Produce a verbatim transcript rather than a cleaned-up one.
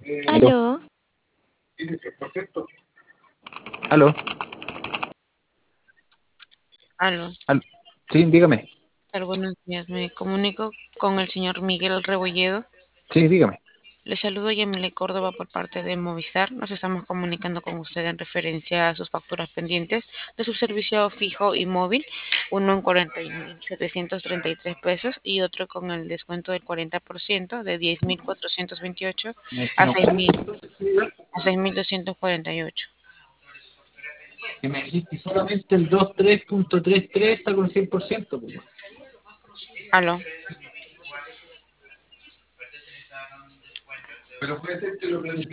Aló, Aló, aló, Aló, aló. Sí, dígame. tal, buenos días. Me comunico con el señor Miguel Rebolledo. Sí, dígame. Le saludo Yamile Córdoba por parte de Movistar. Nos estamos comunicando con usted en referencia a sus facturas pendientes de su servicio fijo y móvil, uno en cuarenta mil setecientos treinta y tres pesos y otro con el descuento del cuarenta por ciento de diez mil cuatrocientos veintiocho Me a no, seis mil a seis mil doscientos cuarenta y ocho. que me dijiste solamente el dos tres punto treinta y tres está con cien por ciento. Pues. Aló. Pero puede ser que lo planifique.